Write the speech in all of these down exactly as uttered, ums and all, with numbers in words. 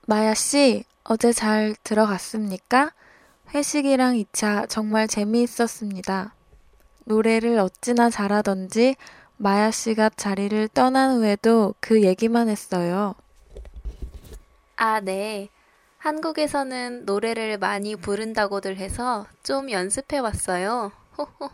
마야 씨, 어제 잘 들어갔습니까? 회식이랑 이 차 정말 재미있었습니다. 노래를 어찌나 잘하던지 마야 씨가 자리를 떠난 후에도 그 얘기만 했어요. 아, 네. 한국에서는 노래를 많이 부른다고들 해서 좀 연습해 왔어요. 호호.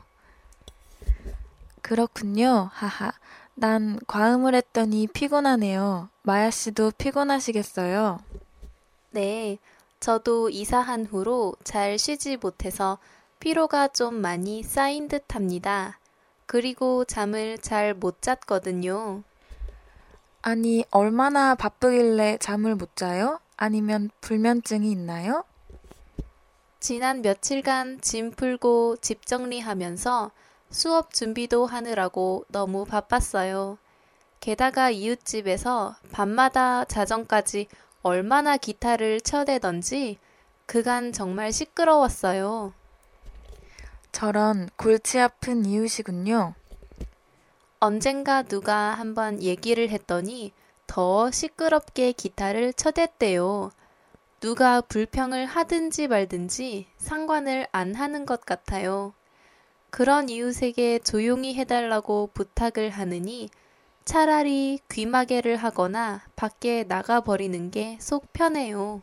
그렇군요. 하하. 난 과음을 했더니 피곤하네요. 마야 씨도 피곤하시겠어요? 네. 저도 이사한 후로 잘 쉬지 못해서 피로가 좀 많이 쌓인 듯 합니다. 그리고 잠을 잘 못 잤거든요. 아니, 얼마나 바쁘길래 잠을 못 자요? 아니면 불면증이 있나요? 지난 며칠간 짐 풀고 집 정리하면서 수업 준비도 하느라고 너무 바빴어요. 게다가 이웃집에서 밤마다 자정까지 얼마나 기타를 쳐대던지 그간 정말 시끄러웠어요. 저런 골치 아픈 이유시군요. 언젠가 누가 한번 얘기를 했더니 더 시끄럽게 기타를 쳐댔대요. 누가 불평을 하든지 말든지 상관을 안 하는 것 같아요. 그런 이웃에게 조용히 해달라고 부탁을 하느니 차라리 귀마개를 하거나 밖에 나가버리는 게 속 편해요.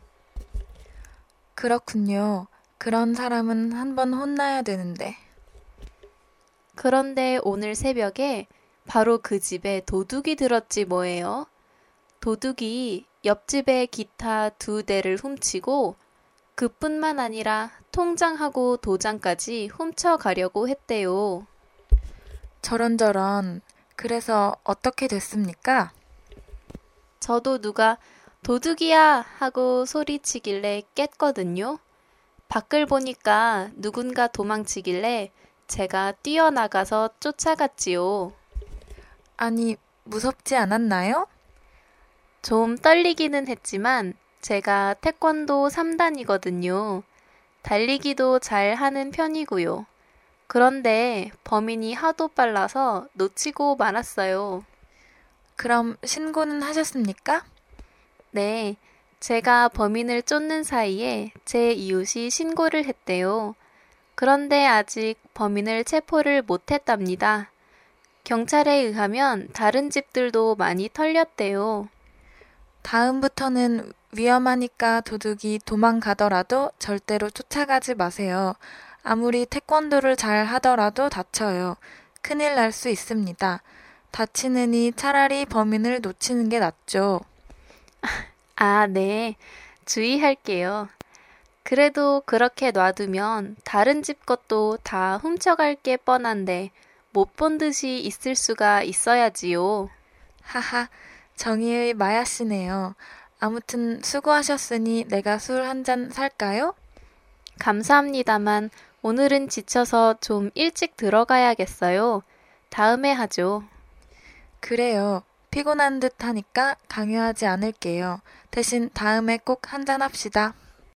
그렇군요. 그런 사람은 한번 혼나야 되는데. 그런데 오늘 새벽에 바로 그 집에 도둑이 들었지 뭐예요. 도둑이 옆집의 기타 두 대를 훔치고 그뿐만 아니라 통장하고 도장까지 훔쳐가려고 했대요. 저런저런. 그래서 어떻게 됐습니까? 저도 누가 도둑이야 하고 소리치길래 깼거든요. 밖을 보니까 누군가 도망치길래 제가 뛰어나가서 쫓아갔지요. 아니, 무섭지 않았나요? 좀 떨리기는 했지만 제가 태권도 삼 단이거든요. 달리기도 잘 하는 편이고요. 그런데 범인이 하도 빨라서 놓치고 말았어요. 그럼 신고는 하셨습니까? 네, 제가 범인을 쫓는 사이에 제 이웃이 신고를 했대요. 그런데 아직 범인을 체포를 못했답니다. 경찰에 의하면 다른 집들도 많이 털렸대요. 다음부터는 위험하니까 도둑이 도망가더라도 절대로 쫓아가지 마세요. 아무리 태권도를 잘 하더라도 다쳐요. 큰일 날 수 있습니다. 다치느니 차라리 범인을 놓치는 게 낫죠. 아, 네. 주의할게요. 그래도 그렇게 놔두면 다른 집 것도 다 훔쳐갈 게 뻔한데 못 본 듯이 있을 수가 있어야지요. 하하, 정의의 마야 씨네요. 아무튼 수고하셨으니 내가 술 한 잔 살까요? 감사합니다만 오늘은 지쳐서 좀 일찍 들어가야겠어요. 다음에 하죠. 그래요. 피곤한 듯 하니까 강요하지 않을게요. 대신 다음에 꼭 한 잔 합시다.